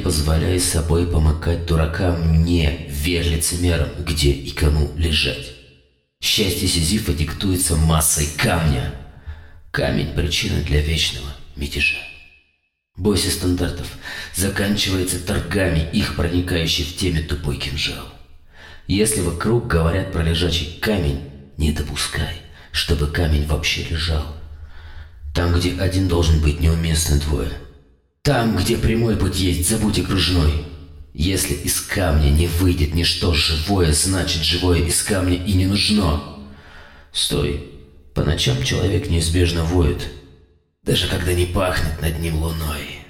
позволяй собой помыкать дуракам, не верь лицемерам, где и кому лежать. Счастье Сизифа диктуется массой камня. Камень – причина для вечного мятежа. Бойся стандартов заканчивается торгами, их проникающий в теме тупой кинжал. Если вокруг говорят про лежачий камень, не допускай, чтобы камень вообще лежал. Там, где один должен быть, неуместны двое. Там, где прямой путь есть, забудь окружной. Если из камня не выйдет ничто живое, значит, живое из камня и не нужно. Стой, по ночам человек неизбежно воет, даже когда не пахнет над ним луной.